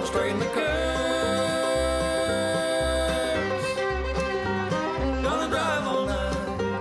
straighten the curves. Gonna drive all night.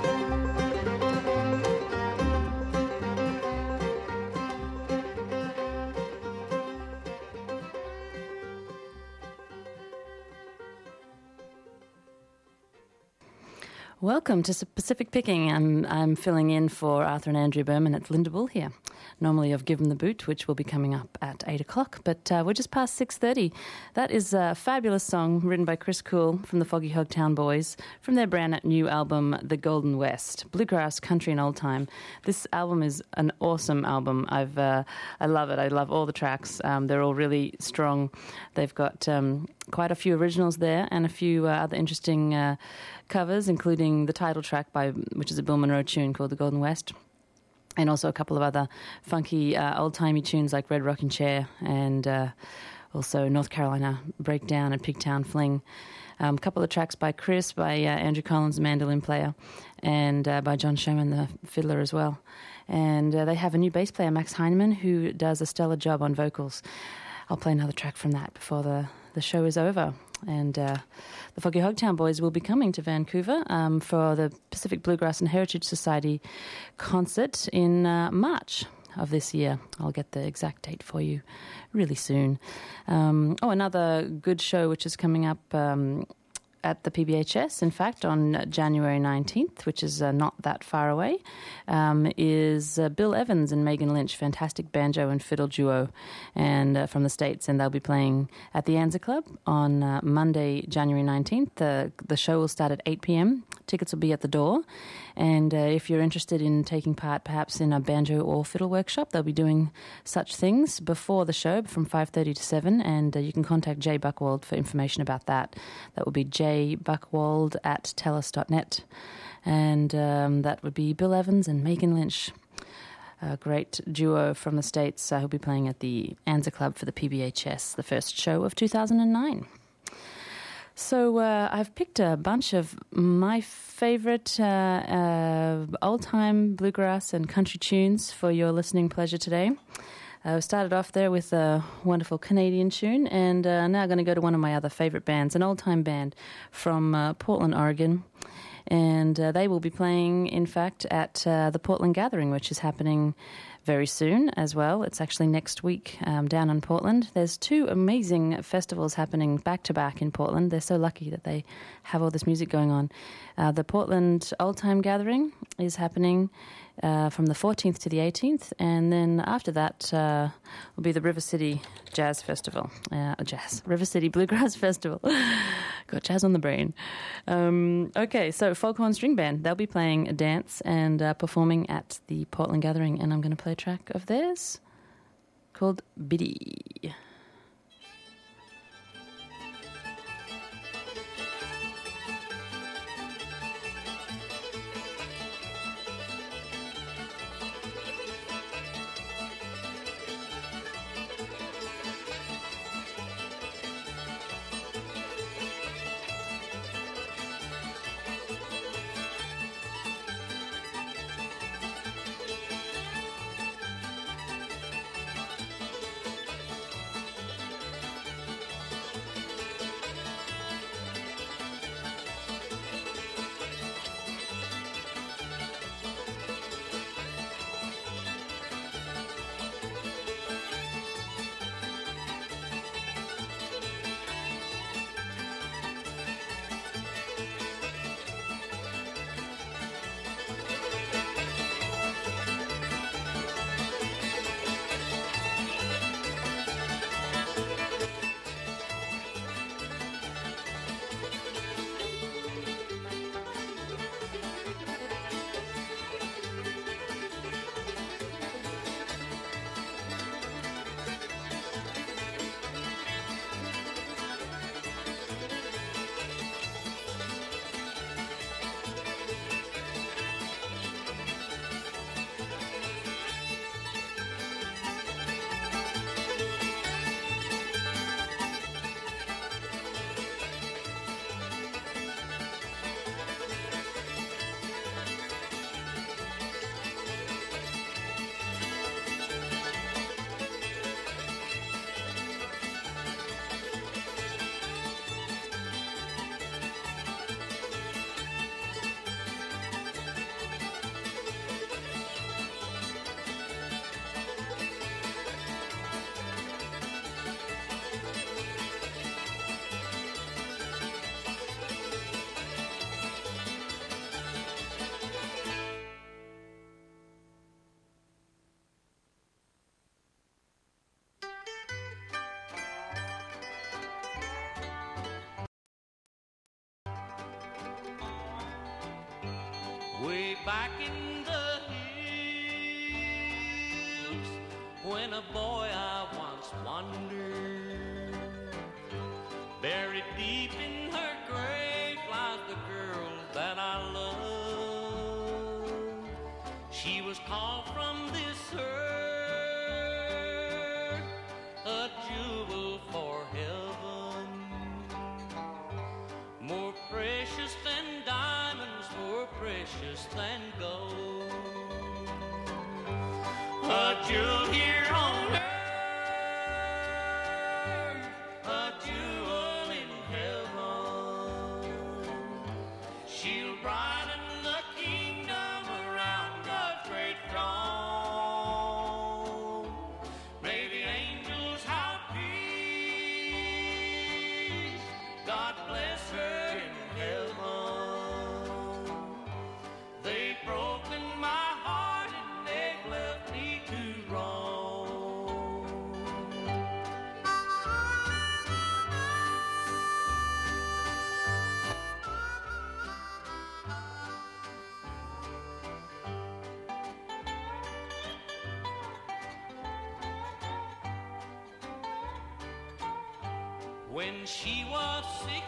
Welcome to Pacific Picking. I'm filling in for Arthur and Andrea Berman at Lindable here. Normally I've given the boot, which will be coming up at 8 o'clock, but we're just past 6:30. That is a fabulous song written by Chris Cool from the Foggy Hogtown Boys from their brand new album, The Golden West, bluegrass, country and old time. This album is an awesome album. I love it. I love all the tracks. They're all really strong. They've got quite a few originals there and a few other interesting covers, including the title track which is a Bill Monroe tune called The Golden West, and also a couple of other funky old-timey tunes like Red Rocking Chair and also North Carolina Breakdown and Pigtown Fling. A couple of tracks by Chris, by Andrew Collins, the mandolin player, and by John Sherman, the fiddler as well. And they have a new bass player, Max Heinemann, who does a stellar job on vocals. I'll play another track from that before the show is over. And the Foggy Hogtown Boys will be coming to Vancouver for the Pacific Bluegrass and Heritage Society concert in March of this year. I'll get the exact date for you really soon. Another good show which is coming up at the PBHS, in fact, on January 19th, which is not that far away, is Bill Evans and Megan Lynch, fantastic banjo and fiddle duo, and from the States, and they'll be playing at the Anza Club on Monday, January 19th. The show will start at 8 p.m. Tickets will be at the door, and if you're interested in taking part perhaps in a banjo or fiddle workshop, they'll be doing such things before the show from 5:30 to 7, and you can contact Jay Buckwald for information about that. That will be jbuckwald@telus.net, and that would be Bill Evans and Megan Lynch, a great duo from the States who'll be playing at the Anza Club for the PBHS, the first show of 2009. So I've picked a bunch of my favorite old-time bluegrass and country tunes for your listening pleasure today. We started off there with a wonderful Canadian tune, and now I'm going to go to one of my other favorite bands, an old-time band from Portland, Oregon. And they will be playing, in fact, at the Portland Gathering, which is happening very soon as well. It's actually next week down in Portland. There's two amazing festivals happening back-to-back in Portland. They're so lucky that they have all this music going on. The Portland Old Time Gathering is happening from the 14th to the 18th, and then after that will be the River City Jazz Festival. River City Bluegrass Festival. Got jazz on the brain. Okay, so Foghorn String Band, they'll be playing a dance and performing at the Portland Gathering, and I'm going to play a track of theirs called Biddy. way back in the hills, when a boy I once wandered. Buried deep in her grave lies the girl that I love. She was called from this earth a jewel for heaven, more precious than diamonds, more precious than gold. A jewel here on earth, a jewel in heaven. She'll brighten the kingdom around God's great throne. May the angels have peace. God bless her in heaven. They've broken my heart and they've left me to roam. When she was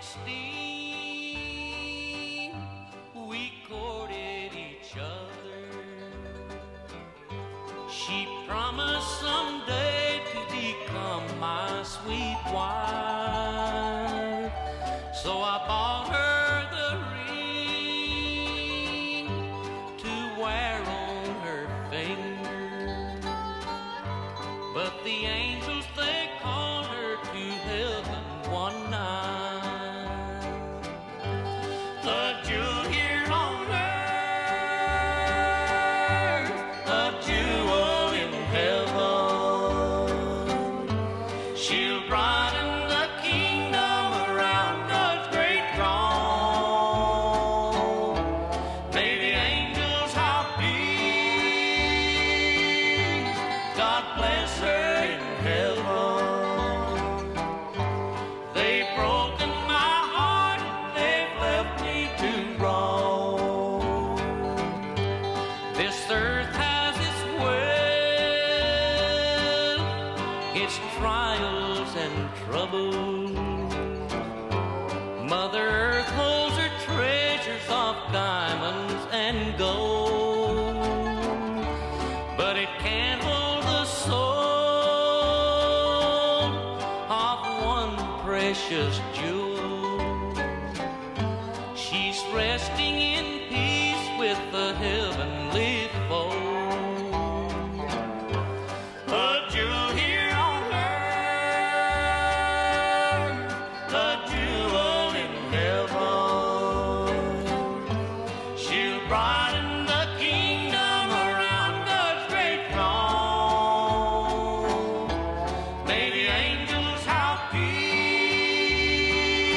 16, we courted each other. She promised someday to become my sweet wife. So I bought her the ring to wear on her finger. But the angels, they called her to heaven one night. A jewel here on earth, a jewel in heaven. She'll brighten the kingdom around God's great throne. May the angels have peace. God bless her in heaven. They've broken my heart and they've left me to roam. This earth has its wealth, its trials and troubles. Mother Earth holds her treasures of diamonds and gold, but it can't hold the soul of one precious jewel. She's resting in peace with the heavenly foe. A jewel here on earth, a jewel in heaven. She'll brighten the kingdom around God's great throne. May the angels have peace.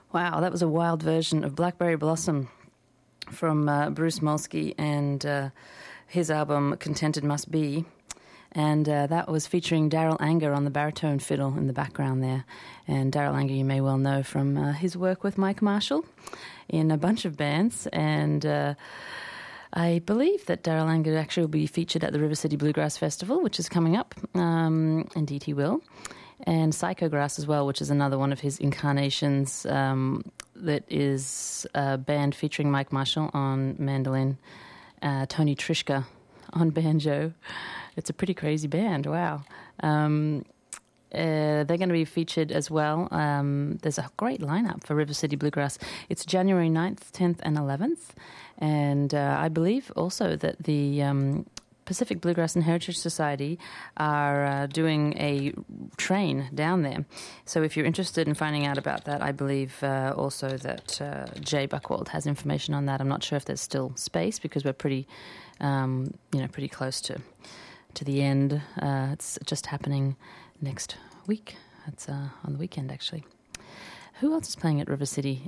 Wow, that was a wild version of Blackberry Blossom from Bruce Molsky and his album Contented Must Be. And that was featuring Daryl Anger on the baritone fiddle in the background there. And Daryl Anger you may well know from his work with Mike Marshall in a bunch of bands. And I believe that Daryl Anger actually will be featured at the River City Bluegrass Festival, which is coming up. Indeed he will. And Psychograss as well, which is another one of his incarnations that is a band featuring Mike Marshall on mandolin, Tony Trishka on banjo. It's a pretty crazy band, wow. They're going to be featured as well. There's a great lineup for River City Bluegrass. It's January 9th, 10th and 11th. And I believe also that the Pacific Bluegrass and Heritage Society are doing a train down there. So if you're interested in finding out about that, I believe also that Jay Buchwald has information on that. I'm not sure if there's still space because we're pretty close to the end. It's just happening next week. It's on the weekend, actually. Who else is playing at River City?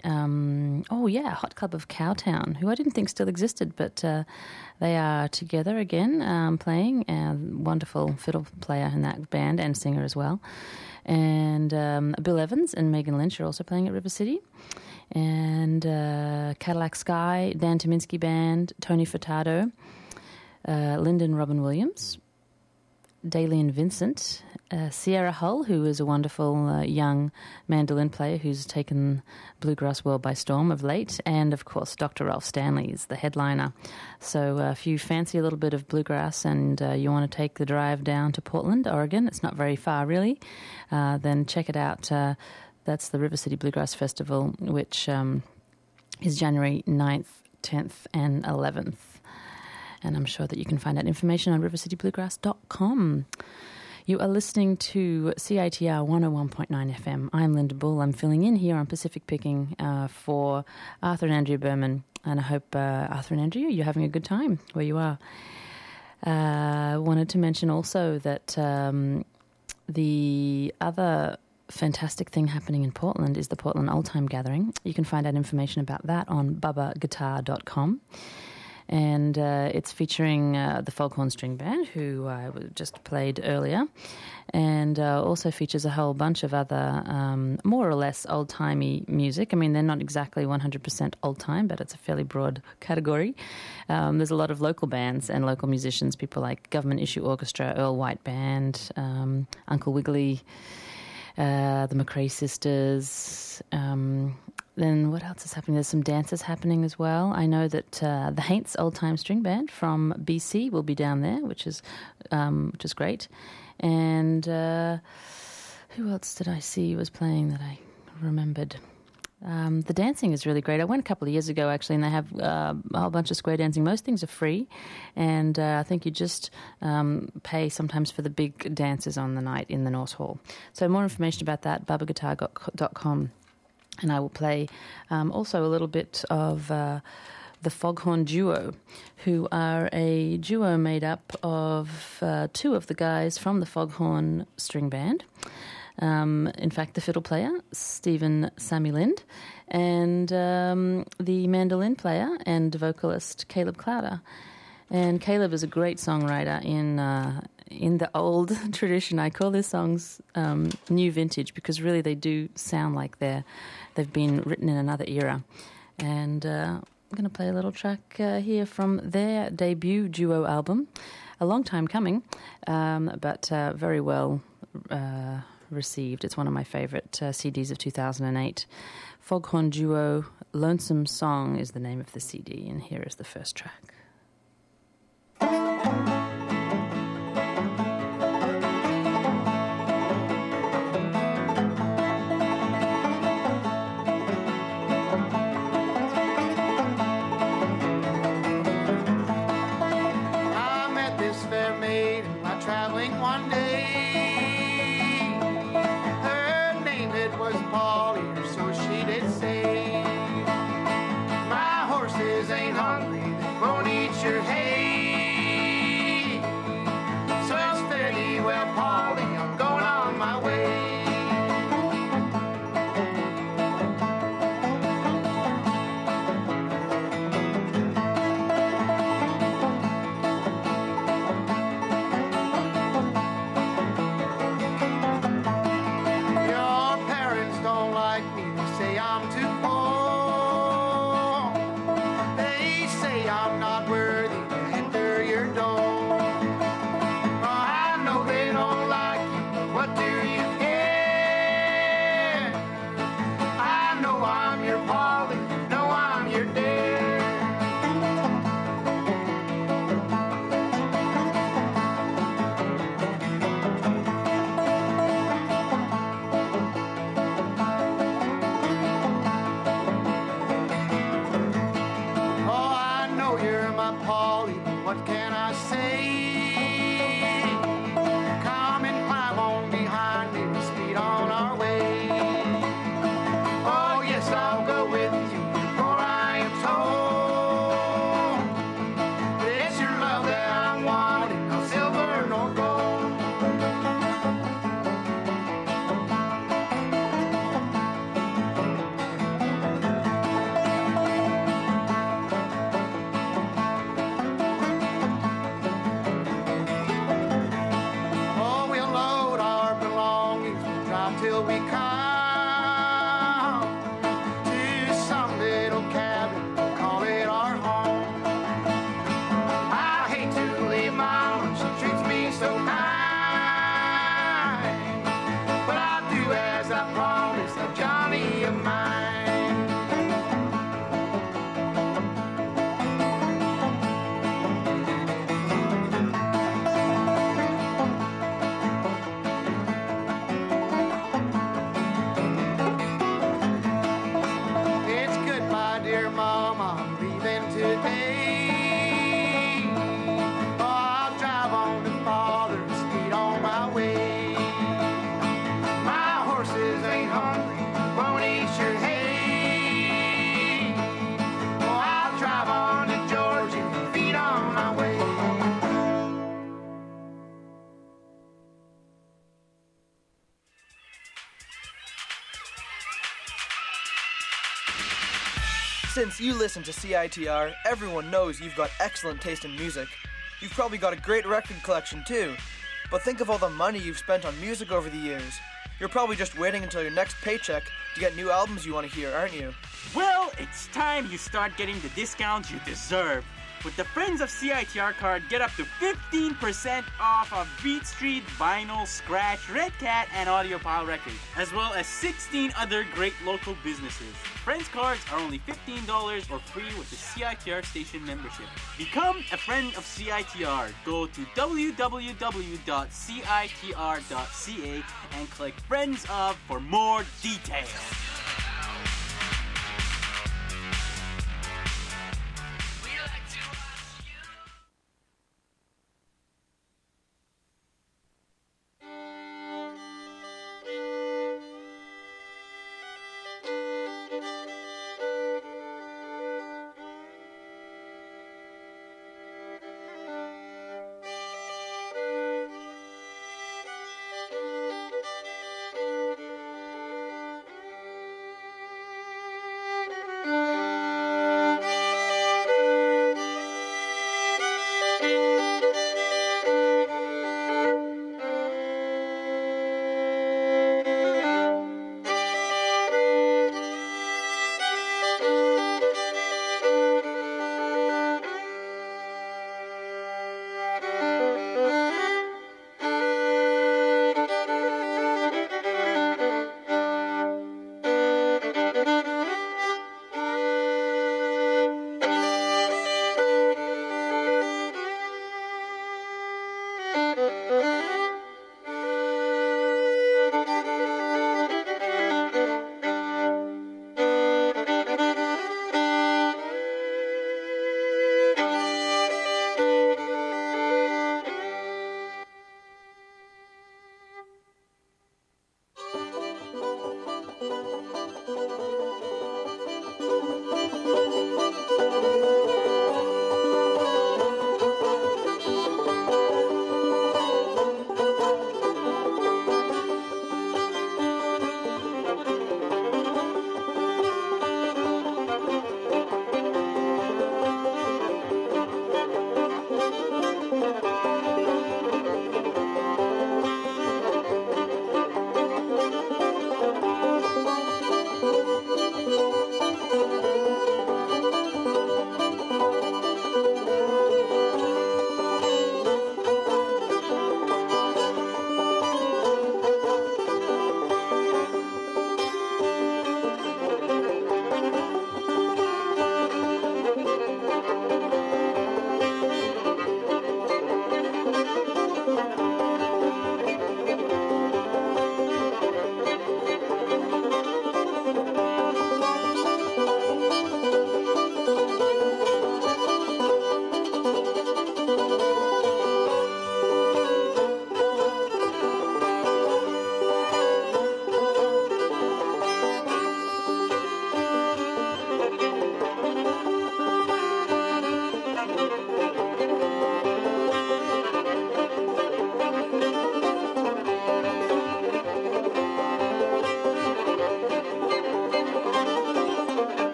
Hot Club of Cowtown, who I didn't think still existed, but they are together again, playing. A wonderful fiddle player in that band and singer as well. And Bill Evans and Megan Lynch are also playing at River City. And Cadillac Sky, Dan Tominski Band, Tony Furtado, Lyndon Robin Williams, Dalian Vincent, Sierra Hull, who is a wonderful young mandolin player who's taken bluegrass world by storm of late, and of course Dr. Ralph Stanley is the headliner. So if you fancy a little bit of bluegrass and you want to take the drive down to Portland, Oregon, it's not very far really, then check it out. That's the River City Bluegrass Festival, which is January 9th, 10th and 11th. And I'm sure that you can find that information on rivercitybluegrass.com. You are listening to CITR 101.9 FM. I'm Linda Bull. I'm filling in here on Pacific Picking for Arthur and Andrea Berman. And I hope, Arthur and Andrea, you're having a good time where you are. Wanted to mention also that the other fantastic thing happening in Portland is the Portland Old Time Gathering. You can find out information about that on bubbaguitar.com. And it's featuring the Foghorn String Band, who I just played earlier, and also features a whole bunch of other more or less old-timey music. I mean, they're not exactly 100% old-time, but it's a fairly broad category. There's a lot of local bands and local musicians, people like Government Issue Orchestra, Earl White Band, Uncle Wiggily, the McRae Sisters. Then what else is happening? There's some dances happening as well. I know that the Haints Old Time String Band from BC will be down there, which is great. And who else did I see was playing that I remembered? The dancing is really great. I went a couple of years ago, actually, and they have a whole bunch of square dancing. Most things are free, and I think you just pay sometimes for the big dances on the night in the North Hall. So more information about that, bubbaguitar.com. And I will play also a little bit of the Foghorn Duo, who are a duo made up of two of the guys from the Foghorn String Band. In fact, the fiddle player, Stephen Sammy Lind, and the mandolin player and vocalist, Caleb Clowder. And Caleb is a great songwriter in the old tradition. I call their songs new vintage because really they do sound like they've been written in another era. And I'm going to play a little track here from their debut duo album. A long time coming, but very well received. It's one of my favorite CDs of 2008. Foghorn Duo, Lonesome Song is the name of the CD, and here is the first track. Since you listen to CITR, everyone knows you've got excellent taste in music. You've probably got a great record collection too. But think of all the money you've spent on music over the years. You're probably just waiting until your next paycheck to get new albums you want to hear, aren't you? Well, it's time you start getting the discounts you deserve. With the Friends of CITR card, get up to 15% off of Beat Street, Vinyl, Scratch, Red Cat, and Audiophile Records, as well as 16 other great local businesses. Friends cards are only $15 or free with the CITR station membership. Become a friend of CITR. Go to www.citr.ca and click Friends of for more details.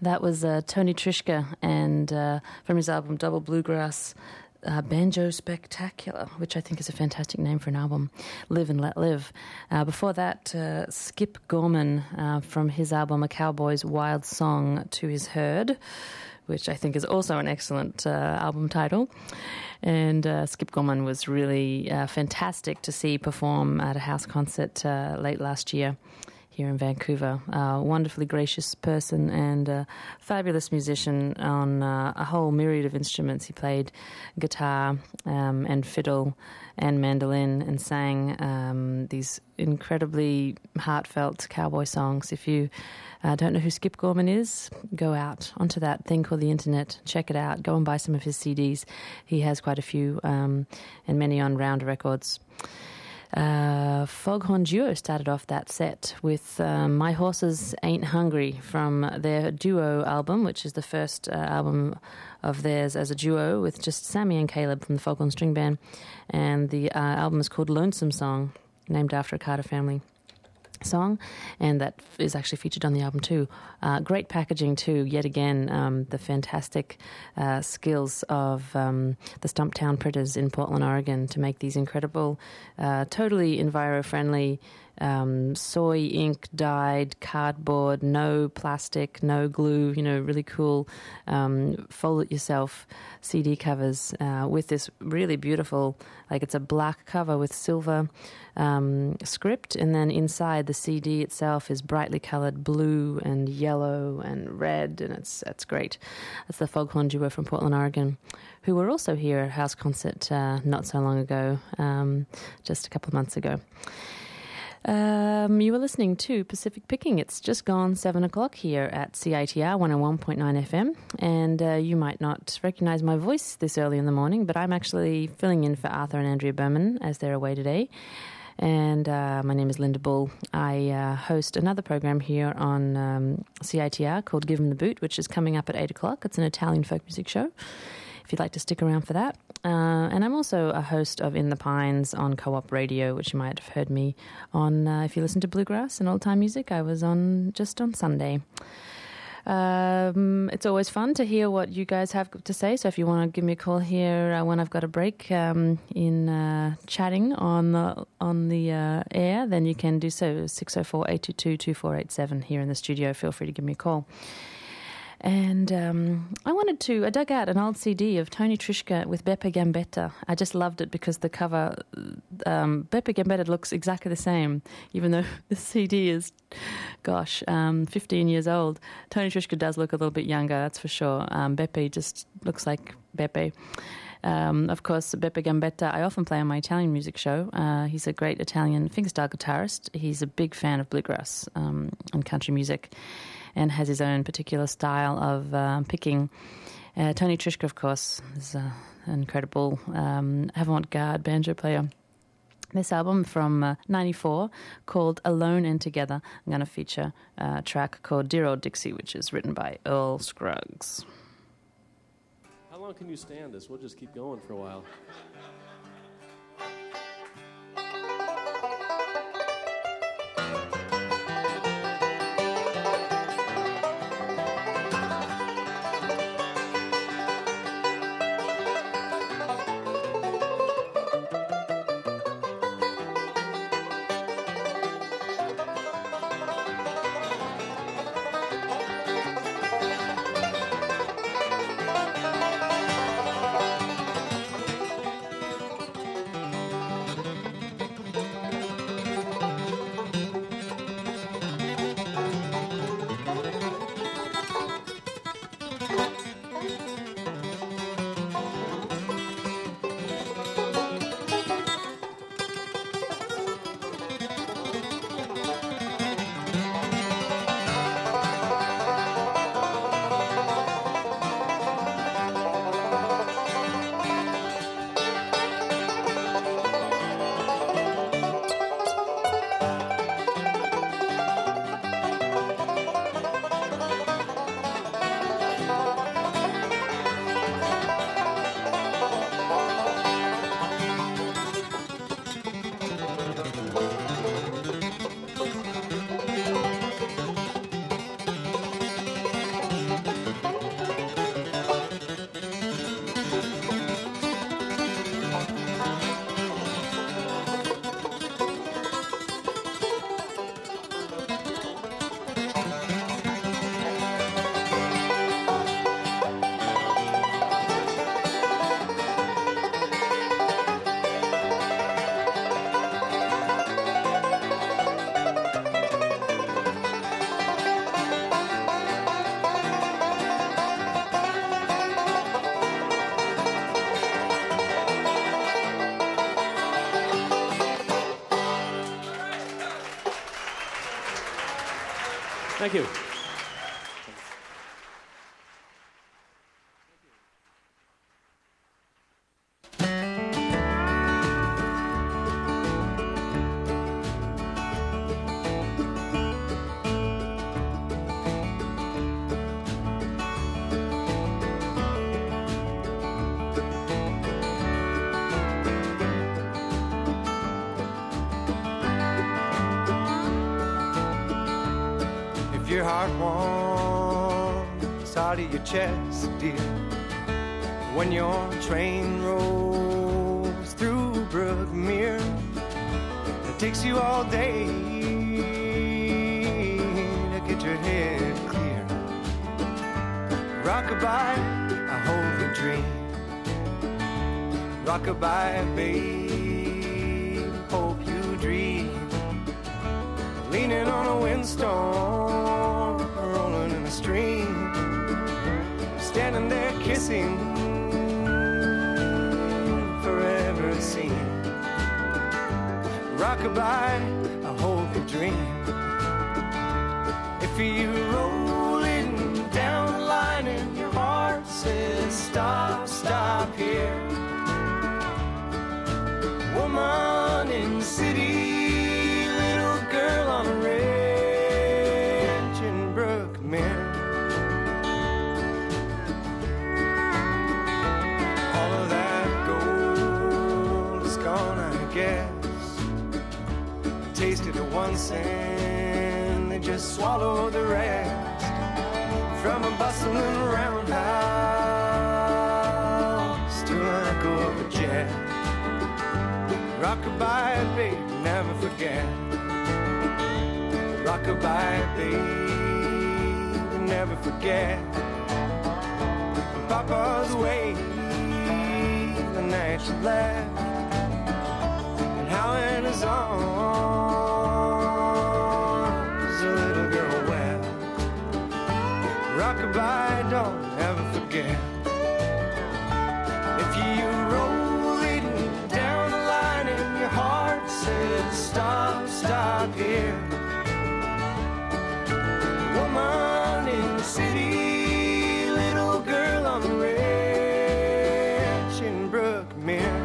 That was Tony Trischka, and from his album Double Bluegrass, Banjo Spectacular, which I think is a fantastic name for an album, Live and Let Live. Before that, Skip Gorman from his album A Cowboy's Wild Song to His Herd, which I think is also an excellent album title. And Skip Gorman was really fantastic to see perform at a house concert late last year here in Vancouver. Wonderfully gracious person and a fabulous musician on a whole myriad of instruments. He played guitar and fiddle and mandolin and sang these incredibly heartfelt cowboy songs. If you don't know who Skip Gorman is, go out onto that thing called the internet, check it out, go and buy some of his CDs. He has quite a few and many on Rounder Records. Foghorn Duo started off that set with My Horses Ain't Hungry from their duo album, which is the first album of theirs as a duo with just Sammy and Caleb from the Foghorn String Band. And the album is called Lonesome Song, named after a Carter family song, and that is actually featured on the album too. Great packaging too, yet again, the fantastic skills of the Stumptown Pritters in Portland, Oregon to make these incredible, totally enviro-friendly soy ink dyed cardboard, no plastic, no glue, really cool fold it yourself CD covers with this really beautiful, like it's a black cover with silver script, and then inside the CD itself is brightly colored blue and yellow and red, and it's great. That's the Foghorn Duo from Portland, Oregon, who were also here at a house concert not so long ago, just a couple of months ago. You were listening to Pacific Picking. It's just gone 7 o'clock here at CITR 101.9 FM, and you might not recognize my voice this early in the morning, but I'm actually filling in for Arthur and Andrea Berman as they're away today. And my name is Linda Bull. I host another program here on CITR called Give 'em the Boot, which is coming up at 8 o'clock. It's an Italian folk music show, if you'd like to stick around for that. And I'm also a host of In the Pines on Co-op Radio, which you might have heard me on if you listen to bluegrass and old-time music. I was on just on Sunday. It's always fun to hear what you guys have to say, so if you want to give me a call here when I've got a break in chatting on the air, then you can do so. 604-822-2487 here in the studio. Feel free to give me a call. And I dug out an old CD of Tony Trischka with Beppe Gambetta. I just loved it because the cover, Beppe Gambetta looks exactly the same, even though the CD is, 15 years old. Tony Trischka does look a little bit younger, that's for sure. Beppe just looks like Beppe. Of course, Beppe Gambetta, I often play on my Italian music show. He's a great Italian fingerstyle guitarist. He's a big fan of bluegrass and country music, and has his own particular style of picking. Tony Trischka, of course, is an incredible avant-garde banjo player. This album from 94 called Alone and Together, I'm going to feature a track called Dear Old Dixie, which is written by Earl Scruggs. How long can you stand this? We'll just keep going for a while. Thank you. Your heart warms out of your chest, dear, when your train rolls through Brookmere. It takes you all day to get your head clear. Rockabye, I hope you dream. Rockabye, babe, hope you dream. Leaning on a windstorm, rolling in a stream, standing there kissing, forever it seems. Rockabye, I hope you dream. If you rolling down the line and your heart says stop, stop here. Woman in the city, little girl on a ranch in Brookmere. All of that gold is gone, I guess. Tasted it once and they just swallowed the rest. From a bustling roundhouse to an echo of a jet. Rockabye, babe, never forget. Rockabye, babe, never forget. Papa's away the night she left, and how in his arms a little girl wept. Rockabye, don't ever forget. If you rolling down the line and your heart says stop, stop here. Woman in the city, little girl on the ranch in Brookmere.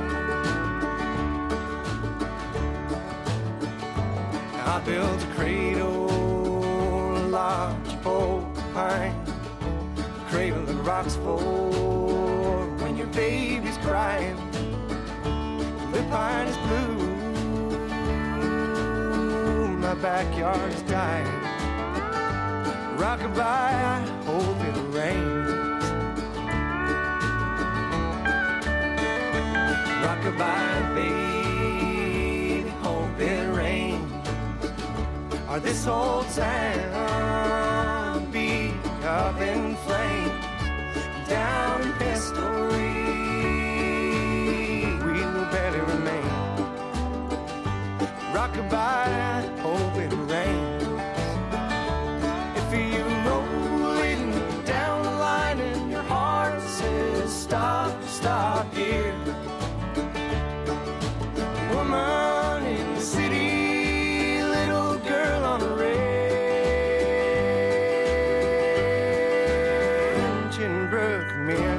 I built a cradle, a large pine, cradle that rocks for when your baby's crying. The pine is blue, my backyard is dying. Rockabye, I hope it rains. Rockabye, baby, hope it rains. Or this whole town be up in flames. Down in Pestory, we will barely remain. Rockabye, I hope it rains. If you rolling down the line and your heart says stop, stop here. Woman in the city, little girl on the ranch in Brookmere.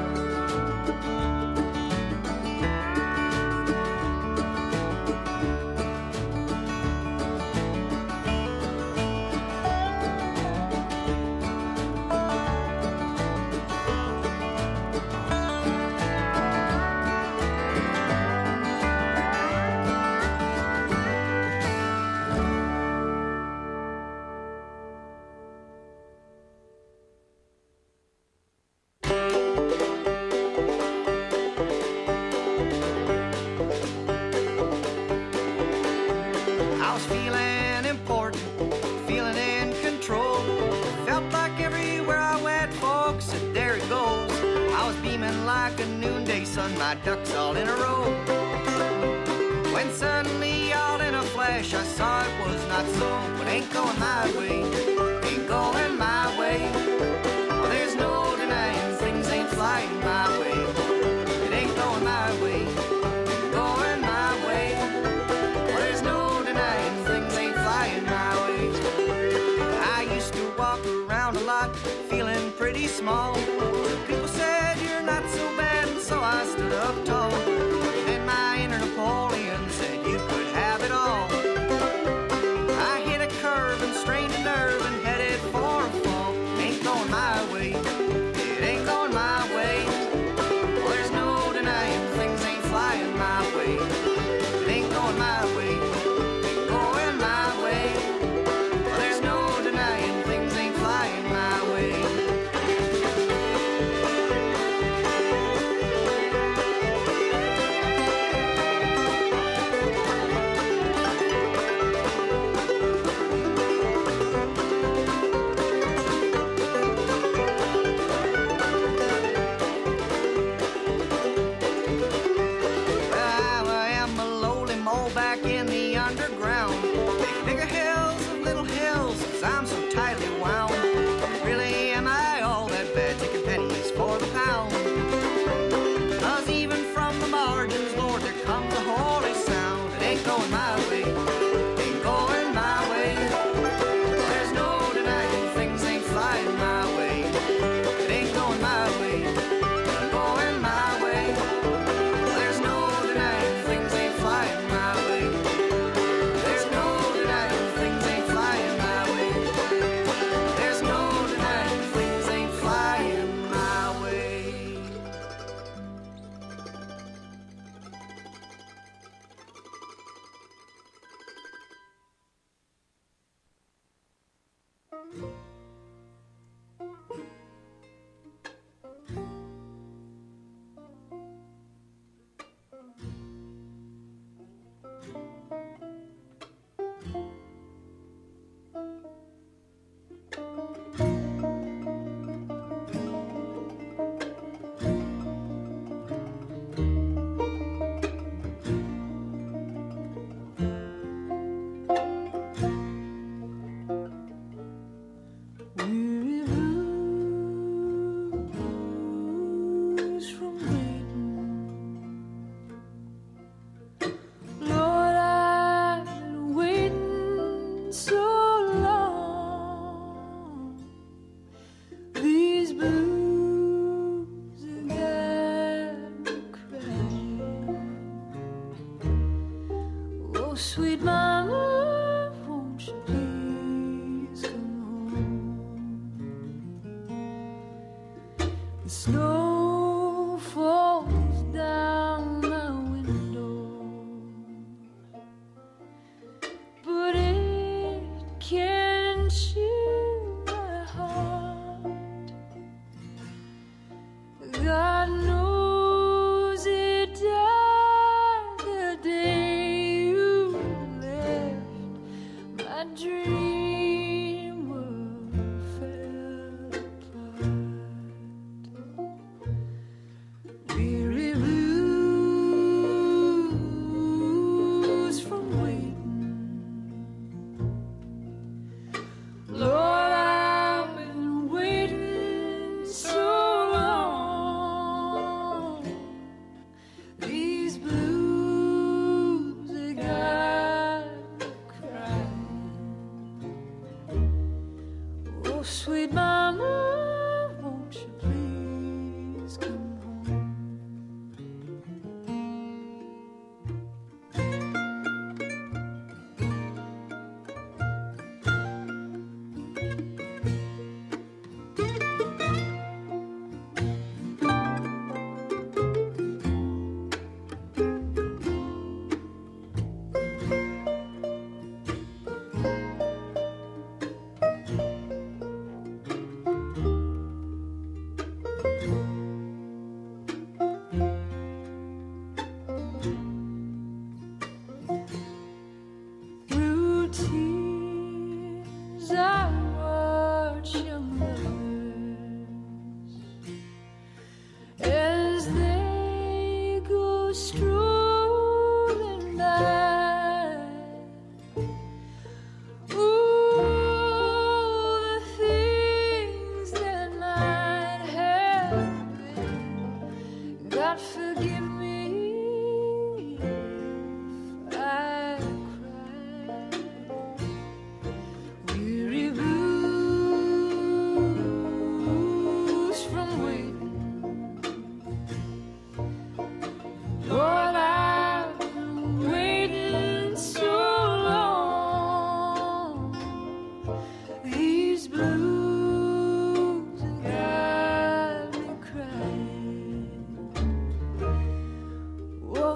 Like a noonday sun, my ducks all in a row. When suddenly, all in a flash, I saw it was not so. But ain't going my way, ain't going my way. Well, there's no denying things ain't flying my way. It ain't going my way, ain't going my way. Well, there's no denying things ain't flying my way. I used to walk small. People said you're not so bad, and so I stood up tall. Then my inner Napoleon said you could have it all. I hit a curve and strained a nerve and headed for a fall. Ain't going my way, it ain't going my way. Well, there's no denying things ain't flying my way. It ain't going my way, ain't going my way. Well, there's no denying things ain't flying my way. Sweet mama, won't you please come home? The snow falls down my window, but it can't chill my heart. God knows it died the day you left. My dream world fell apart. Weary blues from waiting. Lord, I've been waiting so long. These blues, they got me crying. Oh, sweet mama, won't you please come home? Through tears I watch young lovers as they go strolling by. Ooh, the things that might have been. God forgive me if I cry. Weary blues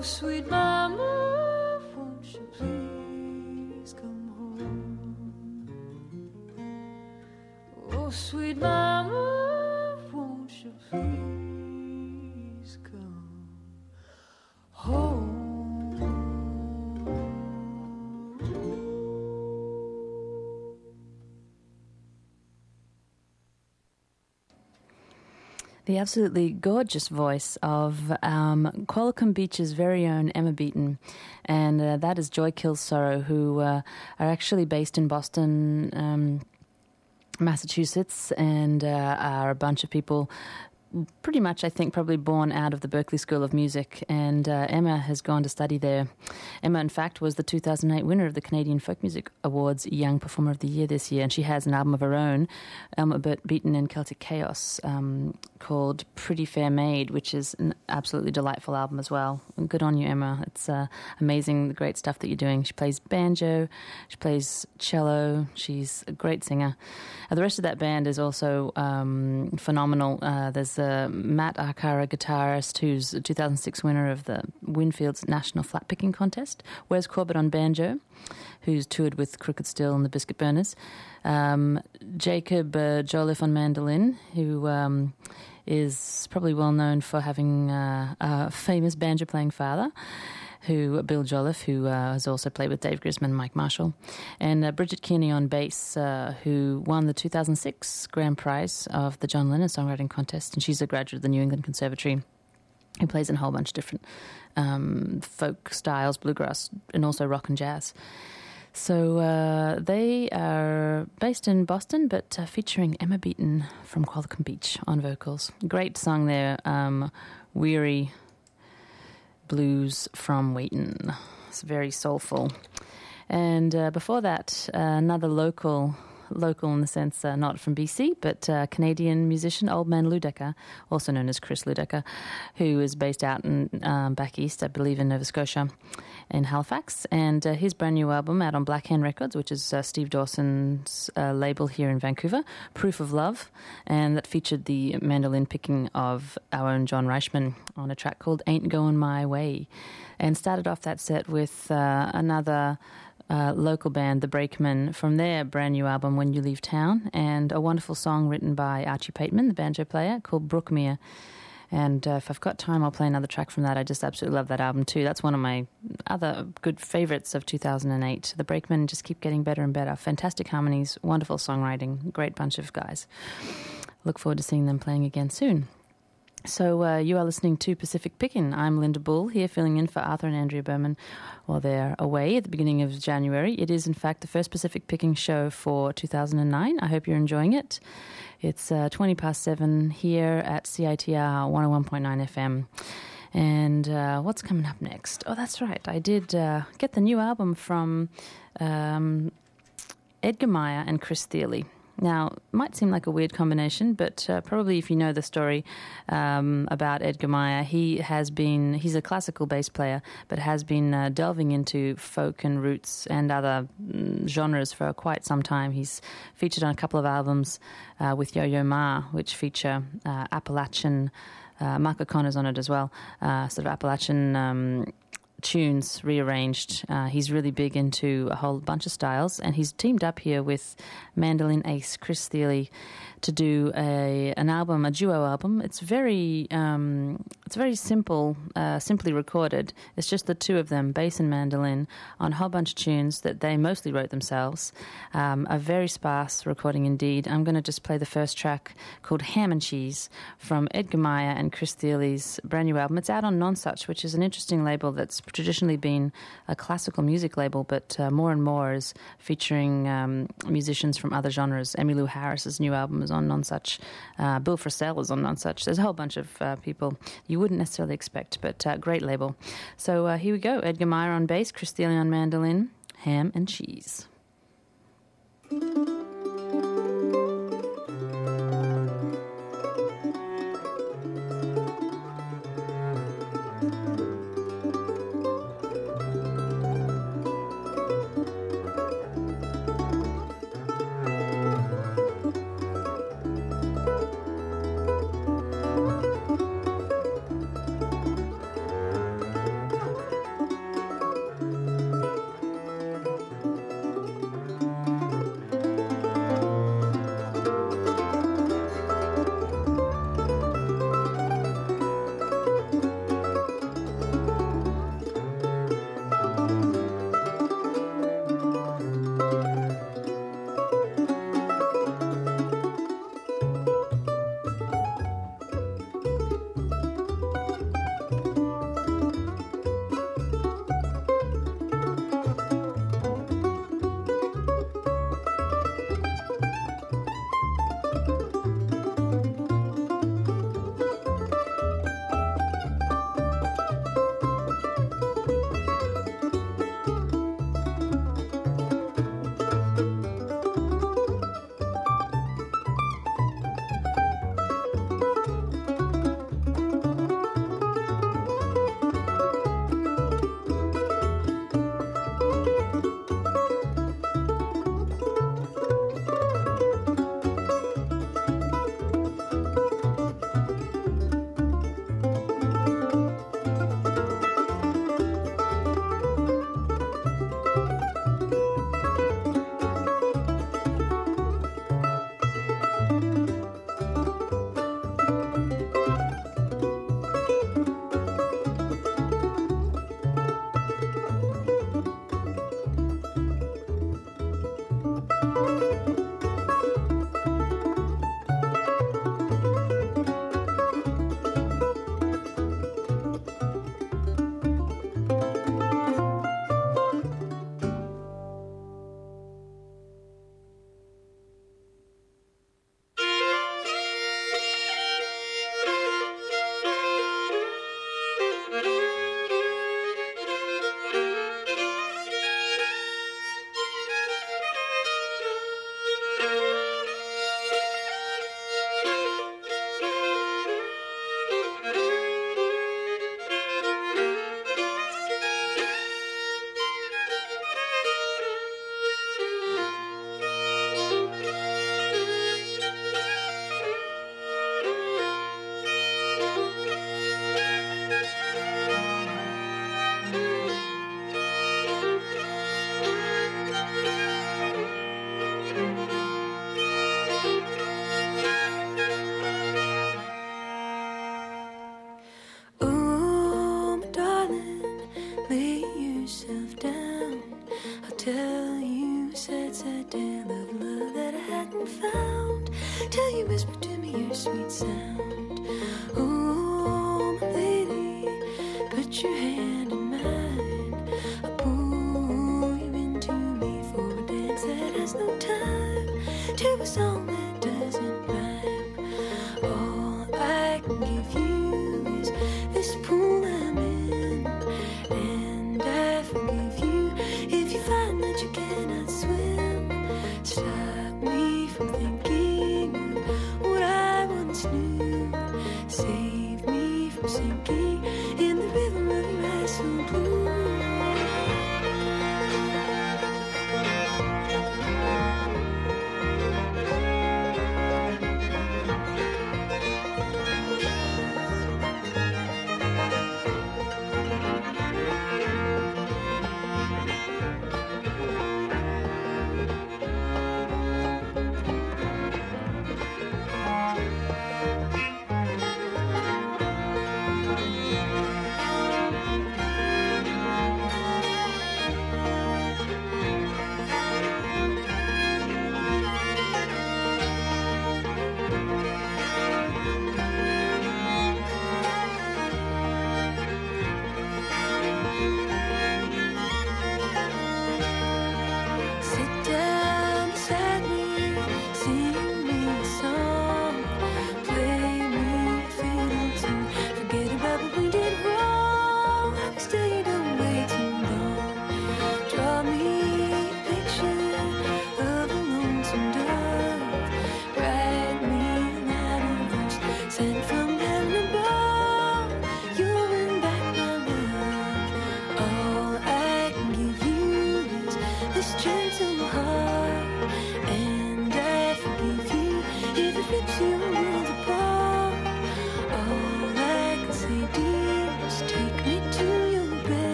Oh, sweet mama, won't you please come home? Oh, sweet mama, won't you please come home? The absolutely gorgeous voice of Qualicum Beach's very own Emma Beaton, and that is Joy Kills Sorrow, who are actually based in Boston, Massachusetts, and are a bunch of people pretty much, I think, probably born out of the Berklee School of Music, and Emma has gone to study there. Emma, in fact, was the 2008 winner of the Canadian Folk Music Awards Young Performer of the Year this year, and she has an album of her own, Emma Beaton and Celtic Chaos, called Pretty Fair Maid, which is an absolutely delightful album as well. And good on you, Emma. It's amazing, the great stuff that you're doing. She plays banjo, she plays cello, she's a great singer. The rest of that band is also phenomenal. There's Matt Arcara, guitarist, who's a 2006 winner of the Winfield's National Flat Picking Contest. Wes Corbett on banjo, who's toured with Crooked Still and the Biscuit Burners. Jacob Jolliffe on mandolin, who is probably well known for having a famous banjo-playing father, Bill Jolliffe, who has also played with Dave Grisman and Mike Marshall, and Bridget Kearney on bass, who won the 2006 Grand Prize of the John Lennon Songwriting Contest, and she's a graduate of the New England Conservatory, who plays in a whole bunch of different folk styles, bluegrass, and also rock and jazz. So they are based in Boston, but featuring Emma Beaton from Qualicum Beach on vocals. Great song there, Weary Blues from Wheaton. It's very soulful. And before that, another local in the sense not from BC, but Canadian musician, Old Man Ludecker, also known as Chris Ludecker, who is based out in back east, I believe in Nova Scotia, in Halifax. And his brand new album out on Black Hand Records, which is Steve Dawson's label here in Vancouver, Proof of Love, and that featured the mandolin picking of our own John Reichman on a track called Ain't Goin' My Way, and started off that set with another local band, The Brakemen, from their brand new album, When You Leave Town, and a wonderful song written by Archie Pateman, the banjo player, called Brookmere. And if I've got time, I'll play another track from that. I just absolutely love that album too. That's one of my other good favourites of 2008. The Brakemen just keep getting better and better. Fantastic harmonies, wonderful songwriting, great bunch of guys. Look forward to seeing them playing again soon. So you are listening to Pacific Pickin'. I'm Linda Bull, here filling in for Arthur and Andrea Berman while they're away at the beginning of January. It is, in fact, the first Pacific Picking show for 2009. I hope you're enjoying it. It's 20 past 7 here at CITR 101.9 FM. And what's coming up next? Oh, that's right. I did get the new album from Edgar Meyer and Chris Thierley. Now, it might seem like a weird combination, but probably if you know the story about Edgar Meyer, he's a classical bass player, but has been delving into folk and roots and other genres for quite some time. He's featured on a couple of albums with Yo-Yo Ma, which feature Appalachian, Mark O'Connor's on it as well, sort of Appalachian tunes rearranged. He's really big into a whole bunch of styles, and he's teamed up here with mandolin ace Chris Thierley to do an album, a duo album. It's very simple, simply recorded. It's just the two of them, bass and mandolin, on a whole bunch of tunes that they mostly wrote themselves. A very sparse recording indeed. I'm going to just play the first track called Ham and Cheese from Edgar Meyer and Chris Thierley's brand new album. It's out on Nonsuch, which is an interesting label that's traditionally been a classical music label, but more and more is featuring musicians from other genres. Emmylou Harris's new album is on Nonsuch. Bill Frisell is on Nonsuch. There's a whole bunch of people you wouldn't necessarily expect, but great label. So here we go. Edgar Meyer on bass, Chris Thierley on mandolin, Ham and Cheese.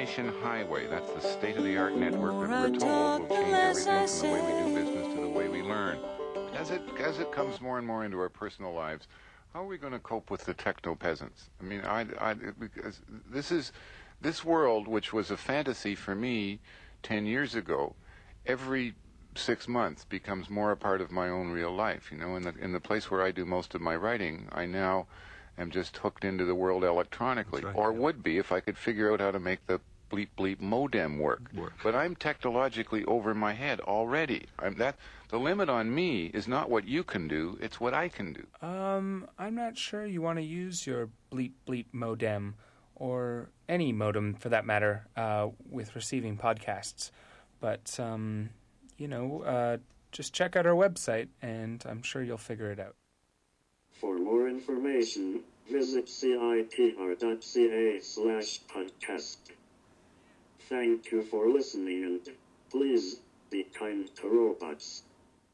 Information Highway. That's the state-of-the-art network that we're told will change everything from the way we do business to the way we learn. As it comes more and more into our personal lives, how are we going to cope with the techno-peasants? I mean, because this world, which was a fantasy for me 10 years ago, every 6 months becomes more a part of my own real life. You know, in the place where I do most of my writing, I now am just hooked into the world electronically, right, or would be if I could figure out how to make the bleep bleep modem work. But I'm technologically over my head already. The limit on me is not what you can do, it's what I can do. I'm not sure you want to use your bleep bleep modem, or any modem for that matter, with receiving podcasts. But, just check out our website, and I'm sure you'll figure it out. For more information, visit citr.ca/podcast. Thank you for listening, and please be kind to robots.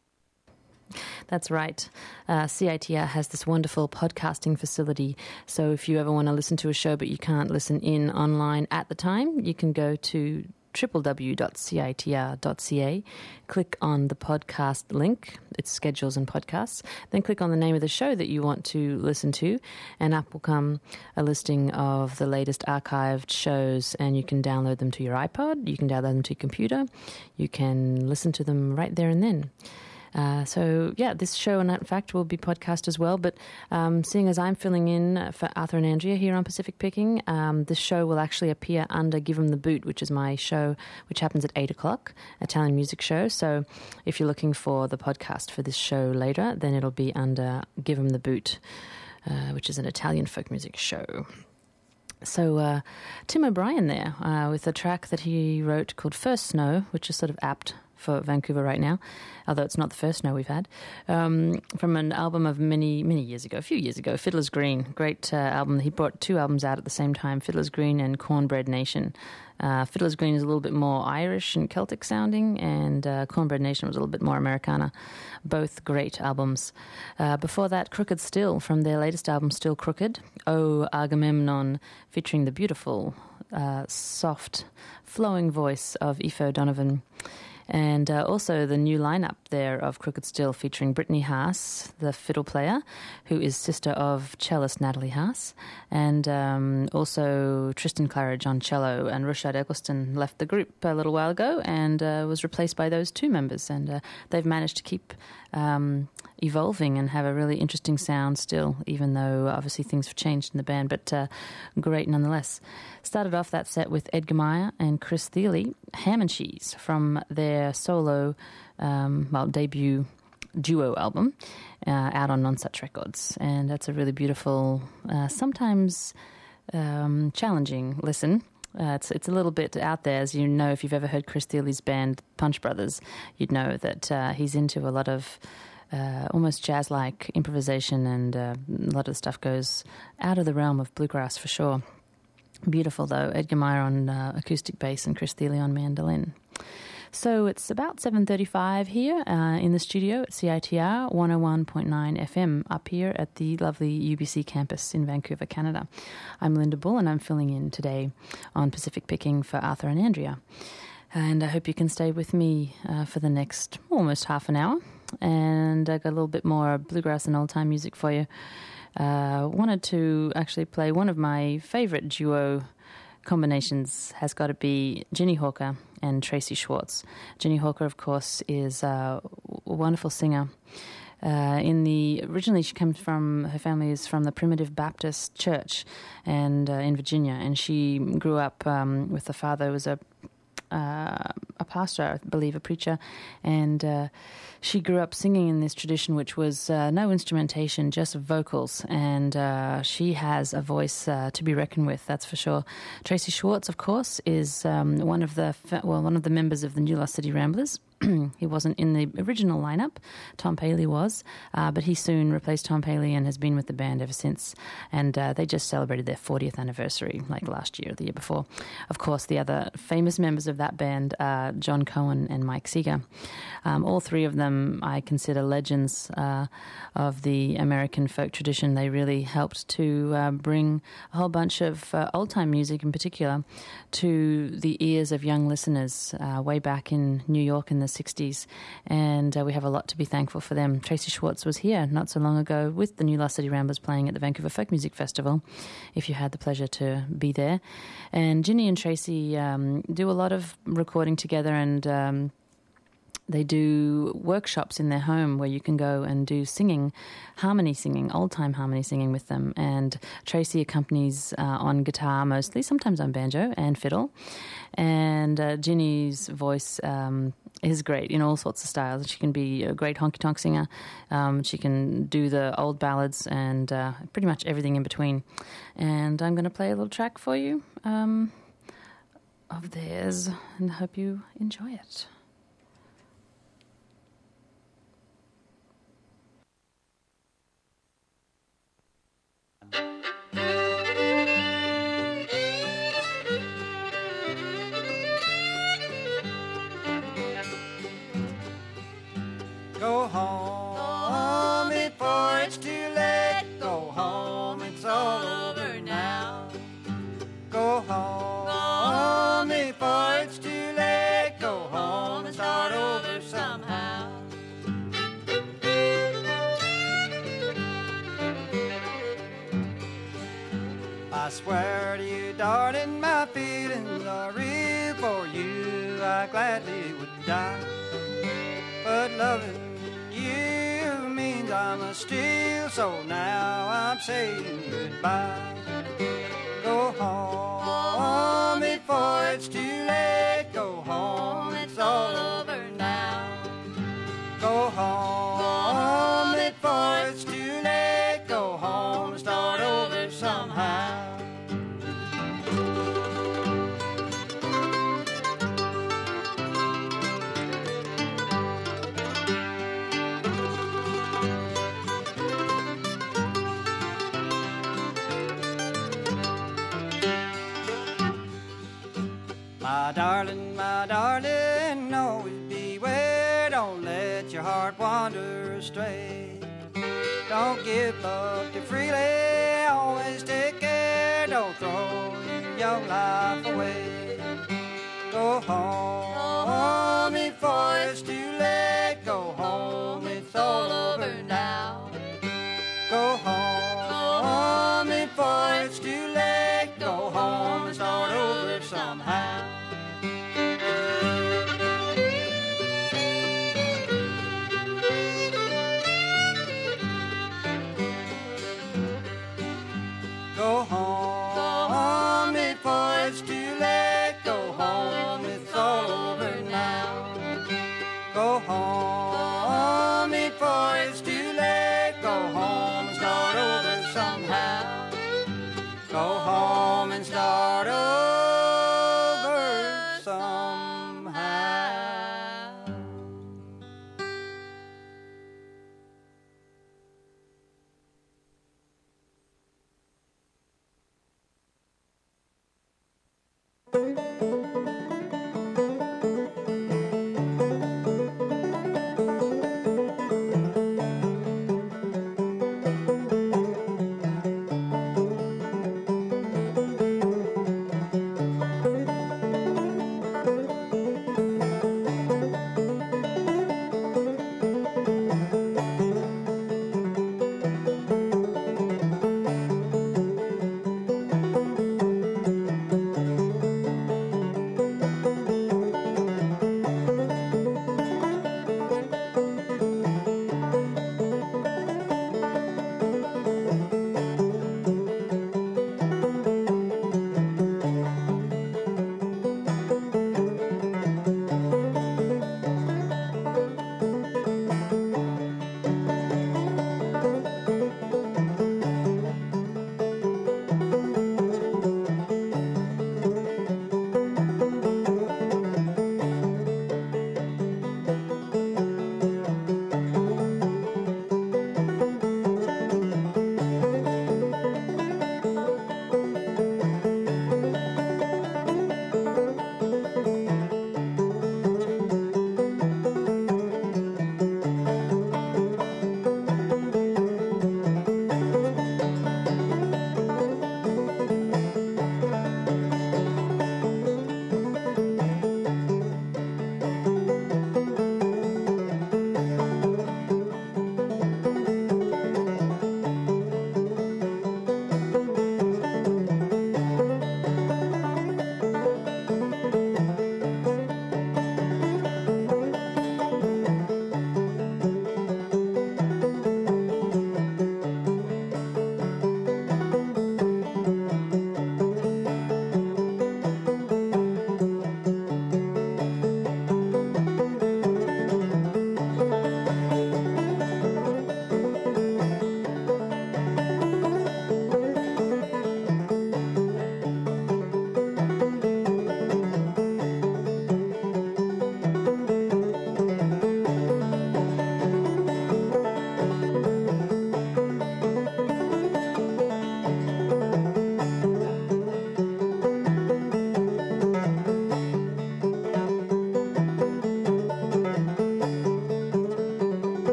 That's right. CITR has this wonderful podcasting facility. So if you ever want to listen to a show but you can't listen in online at the time, you can go to www.citr.ca, click on the podcast link, it's schedules and podcasts, then click on the name of the show that you want to listen to, and up will come a listing of the latest archived shows, and you can download them to your iPod, you can download them to your computer, you can listen to them right there and then. This show, in fact, will be podcast as well. But seeing as I'm filling in for Arthur and Andrea here on Pacific Picking, this show will actually appear under Give 'em the Boot, which is my show, which happens at 8 o'clock, Italian music show. So if you're looking for the podcast for this show later, then it'll be under Give 'em the Boot, which is an Italian folk music show. So Tim O'Brien there with a track that he wrote called First Snow, which is sort of apt for Vancouver right now, although it's not the first snow we've had, from an album of many years ago, a few years ago, Fiddler's Green. Great album. He brought 2 albums out at the same time, Fiddler's Green and Cornbread Nation. Fiddler's Green is a little bit more Irish and Celtic sounding, and Cornbread Nation was a little bit more Americana. Both great albums. Before that, Crooked Still, from their latest album, Still Crooked. Oh, Agamemnon, featuring the beautiful, soft, flowing voice of Aoife O'Donovan. And also the new lineup there of Crooked Still, featuring Brittany Haas, the fiddle player, who is sister of cellist Natalie Haas, and also Tristan Claridge on cello. And Rushad Eggleston left the group a little while ago and was replaced by those 2 members. And they've managed to keep evolving and have a really interesting sound still, even though obviously things have changed in the band, but great nonetheless. Started off that set with Edgar Meyer and Chris Thiele, Ham and Cheese, from their solo, debut duo album, out on Nonsuch Records. And that's a really beautiful, sometimes challenging listen. It's a little bit out there, as you know. If you've ever heard Chris Thiele's band, Punch Brothers, you'd know that he's into a lot of almost jazz-like improvisation, and a lot of the stuff goes out of the realm of bluegrass for sure. Beautiful, though. Edgar Meyer on acoustic bass and Chris Thiele on mandolin. So it's about 7:35 here in the studio at CITR 101.9 FM up here at the lovely UBC campus in Vancouver, Canada. I'm Linda Bull, and I'm filling in today on Pacific Picking for Arthur and Andrea. And I hope you can stay with me for the next almost half an hour. And I got a little bit more bluegrass and old-time music for you. Wanted to actually play one of my favorite duo combinations. Has got to be Ginny Hawker and Tracy Schwartz. Ginny Hawker, of course, is a wonderful singer. Originally she comes from, her family is from the Primitive Baptist Church and in Virginia, and she grew up with the father who was a pastor, I believe, a preacher, and she grew up singing in this tradition, which was no instrumentation, just vocals, and she has a voice to be reckoned with, that's for sure. Tracy Schwartz, of course, is one of the members of the New Lost City Ramblers, He wasn't in the original lineup. Tom Paley was, but he soon replaced Tom Paley and has been with the band ever since. And they just celebrated their 40th anniversary, like last year or the year before. Of course, the other famous members of that band are John Cohen and Mike Seeger. All three of them I consider legends of the American folk tradition. They really helped to bring a whole bunch of old-time music in particular to the ears of young listeners way back in New York in the 60s, and we have a lot to be thankful for them. Tracy Schwartz was here not so long ago with the New Lost City Ramblers playing at the Vancouver Folk Music Festival, if you had the pleasure to be there. And Ginny and Tracy do a lot of recording together, and they do workshops in their home where you can go and do singing, harmony singing, old-time harmony singing with them. And Tracy accompanies on guitar mostly, sometimes on banjo and fiddle. And Ginny's voice is great in all sorts of styles. She can be a great honky-tonk singer. She can do the old ballads and pretty much everything in between. And I'm going to play a little track for you of theirs and hope you enjoy it. Go home before it's too late. Go home, it's all over now. Go home before it's too late. Go home and start over somehow. I swear to you, darling, my feelings are real for you. I gladly would die, but loving you means I must steal, so now I'm saying goodbye. Go home before it's too late. Go home, it's all over now. Go home before it's too late. Go home and start over somehow. My darling, always beware. Don't let your heart wander astray. Don't give love too freely. Always take care. Don't throw your young life away. Go home before it's too late. Go home, it's all over now. Go home before it's too late. Go home and start over somehow. Go home before it's too late. Go home, it's all over now. Go home before it's too late. Go home and start over somehow. Go home and start over somehow.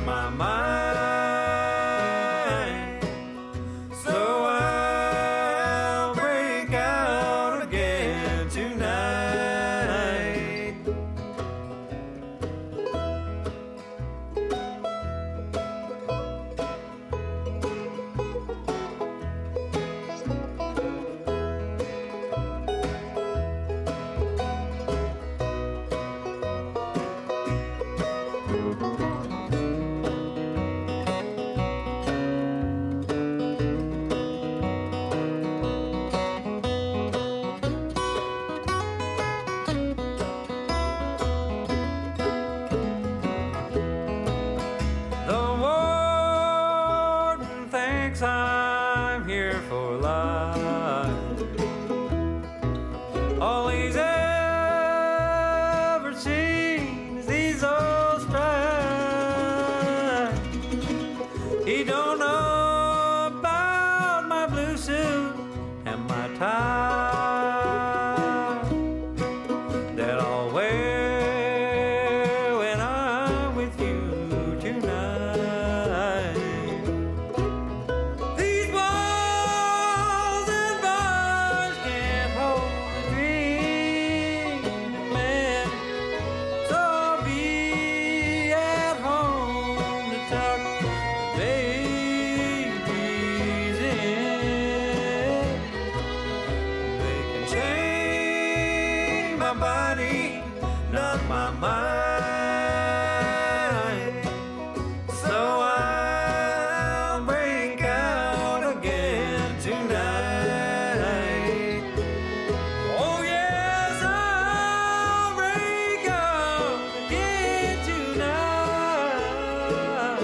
my mind. So I'll break out again tonight. The warden thinks I'm here for life. All he's ever seen is these old stripes. He don't know about my blue suit and my tie that I'll wear when I'm with you tonight. These walls and bars can't hold the dream of man, so I'll be at home to tuck the babies in. They can chain my body, not my mind. So I'll break out again tonight. Oh yes, I'll break out again tonight.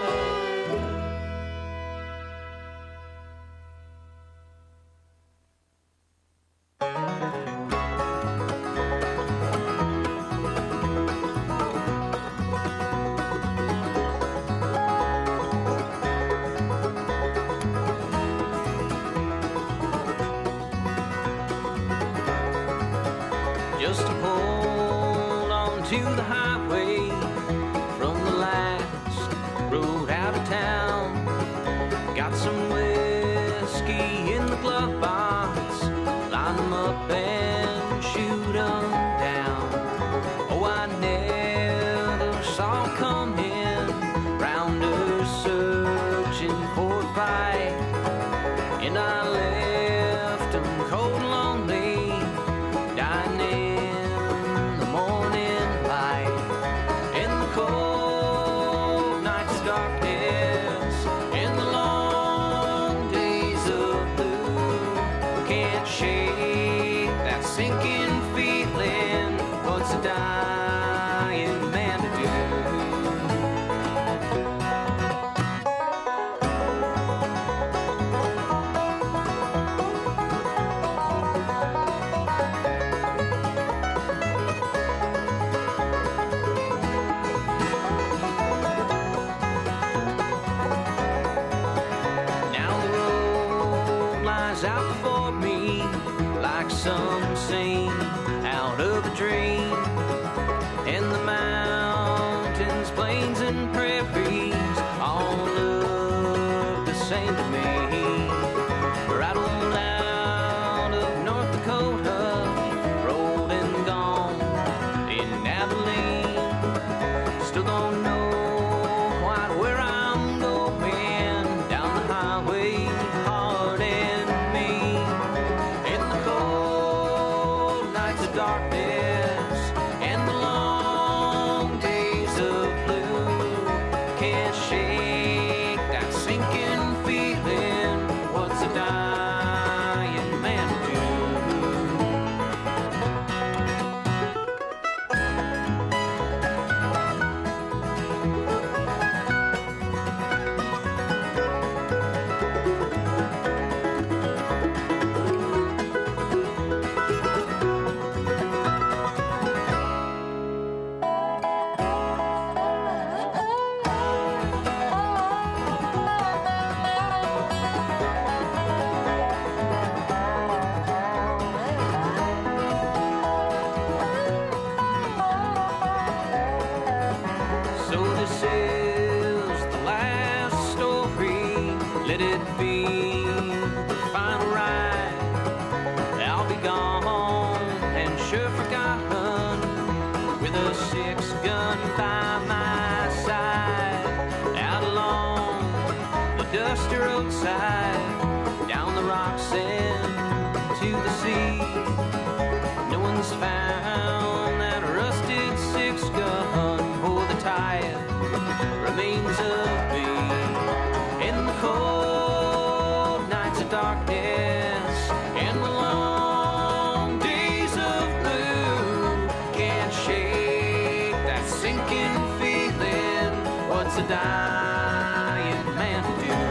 Just to hold on to the highway from the last road out of town. Got some whiskey in the glove box, line them up and shoot 'em down. Oh, I never saw 'em coming, rounders searching for a fight, and I left 'em cold and lonely, dying in the morning light. In the cold night's darkness, in the long days of blue, can't shake that sinking feeling. What's a dying man to do? Now the road lies out before me like some scene out of a dream. And the mountains, plains, and prairies all look the same to me. Rattled out of North Dakota, rolled and gone in Abilene. Still don't know quite where I'm going, down the highway, hard and mean. In the cold let it be the final ride. I'll be gone and sure forgotten with a 6-gun by my side. Out along the dusty roadside, down the rocks and to the sea. No one's found that rusted 6-gun or the tire remains of me. In the cold nights of darkness and the long days of blue, can't shake that sinking feeling. What's a dying man to do?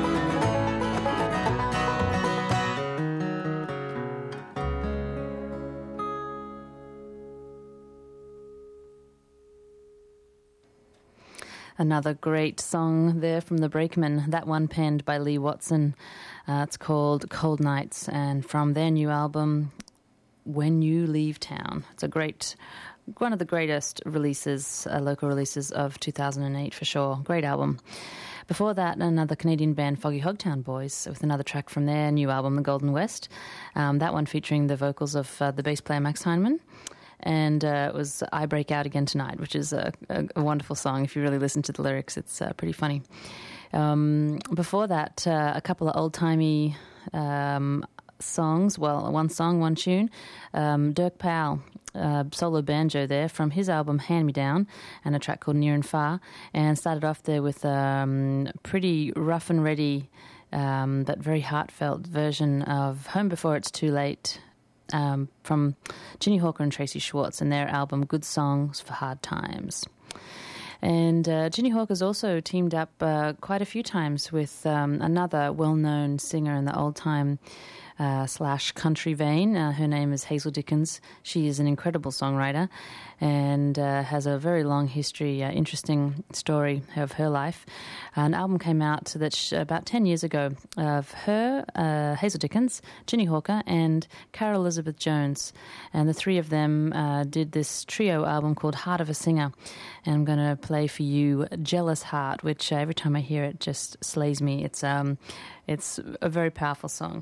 Another great song there from the Brakemen, that one penned by Lee Watson. It's called Cold Nights, and from their new album, When You Leave Town. It's one of the greatest releases, local releases of 2008 for sure. Great album. Before that, another Canadian band, Foggy Hogtown Boys, with another track from their new album, The Golden West. That one featuring the vocals of the bass player Max Heinemann. And it was I Break Out Again Tonight, which is a wonderful song. If you really listen to the lyrics, it's pretty funny. Before that, a couple of old-timey songs. Well, one song, one tune. Dirk Powell, solo banjo there from his album Hand Me Down, and a track called Near and Far. And started off there with pretty rough and ready, but very heartfelt version of Home Before It's Too Late, from Ginny Hawker and Tracy Schwartz and their album Good Songs for Hard Times. And Ginny Hawker's also teamed up quite a few times with another well-known singer in the old-time / country vein. Her name is Hazel Dickens. She is an incredible songwriter and has a very long history, interesting story of her life. An album came out about 10 years ago of her, Hazel Dickens, Ginny Hawker, and Carol Elizabeth Jones. And the three of them did this trio album called Heart of a Singer. And I'm going to play for you Jealous Heart, which every time I hear it just slays me. It's a very powerful song.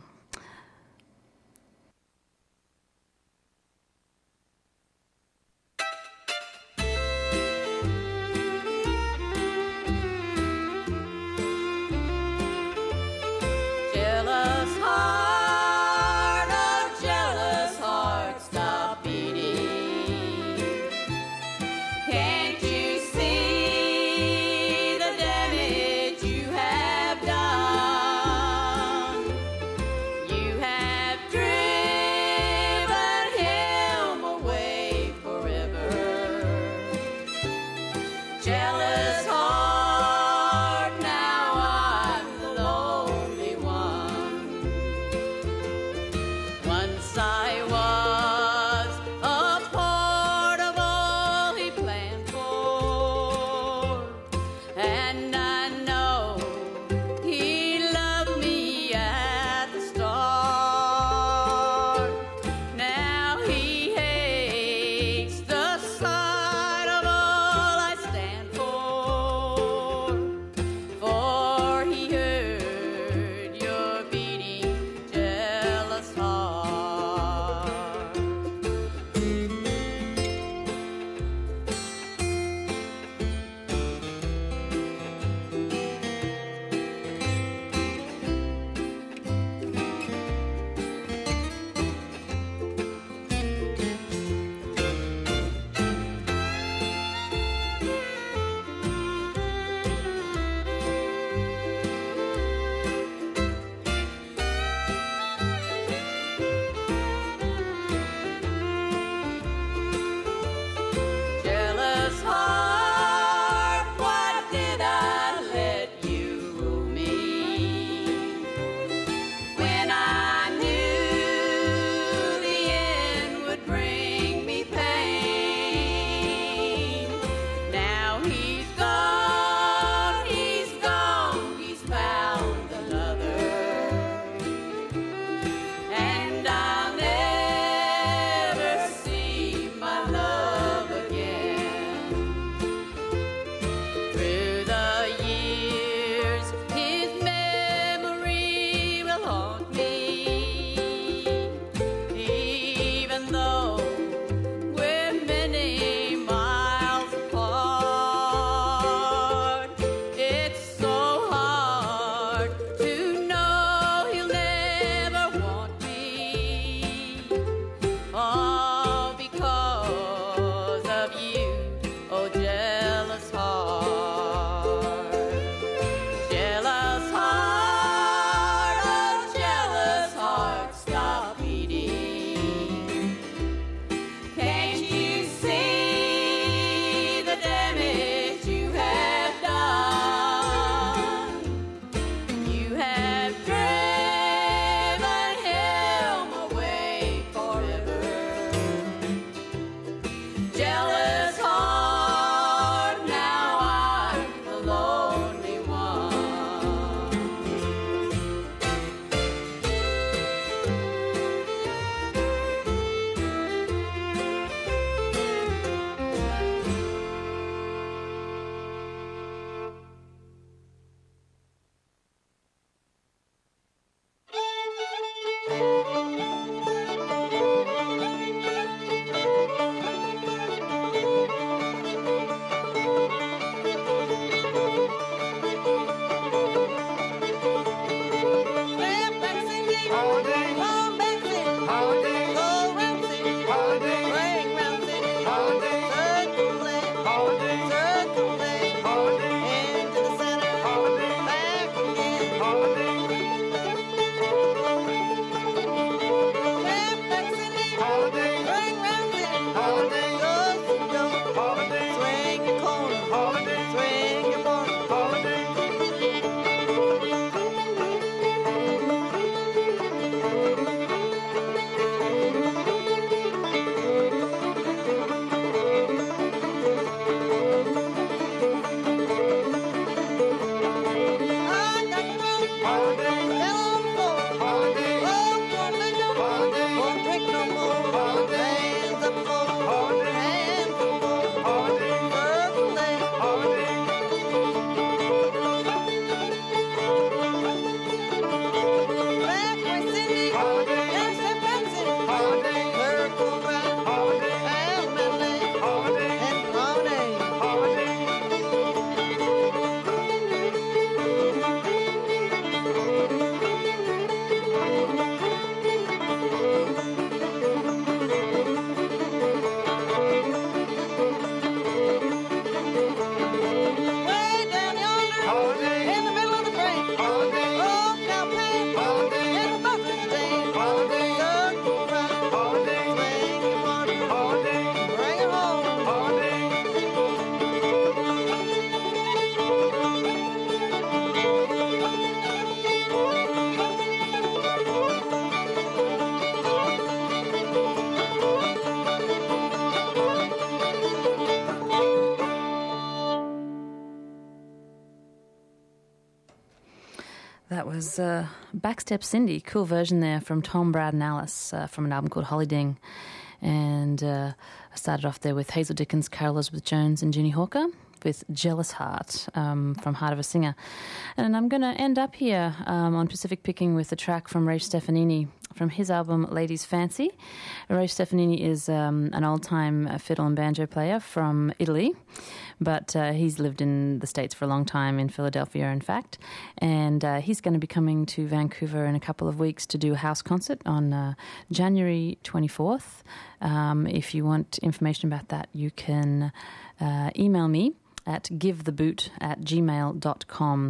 That was Backstep Cindy, cool version there from Tom, Brad and Alice from an album called Hollyding. And I started off there with Hazel Dickens, Carol Elizabeth Jones and Ginny Hawker with Jealous Heart from Heart of a Singer. And I'm going to end up here on Pacific Picking with a track from Rafe Stefanini from his album Ladies Fancy. Rafe Stefanini is an old-time fiddle and banjo player from Italy, but he's lived in the States for a long time, in Philadelphia, in fact. And he's going to be coming to Vancouver in a couple of weeks to do a house concert on January 24th. If you want information about that, you can email me at givetheboot@gmail.com.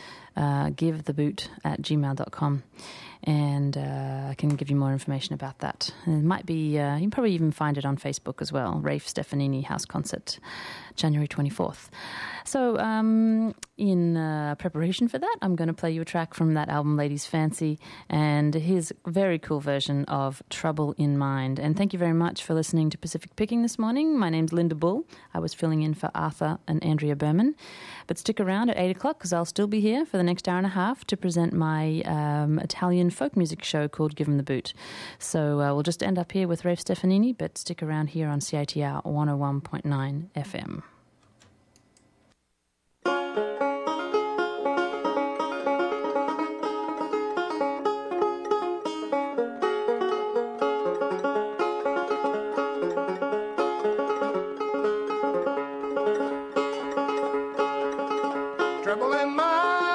Givetheboot@gmail.com. And I can give you more information about that. And it might be, you can probably even find it on Facebook as well, Rafe Stefanini House Concert, January 24th. So in preparation for that, I'm going to play you a track from that album, Ladies Fancy, and his very cool version of Trouble in Mind. And thank you very much for listening to Pacific Picking this morning. My name's Linda Bull. I was filling in for Arthur and Andrea Berman. But stick around at 8 o'clock because I'll still be here for the next hour and a half to present my Italian folk music show called Give 'em the Boot. So we'll just end up here with Rafe Stefanini, but stick around here on CITR 101.9 FM. Trouble in mind.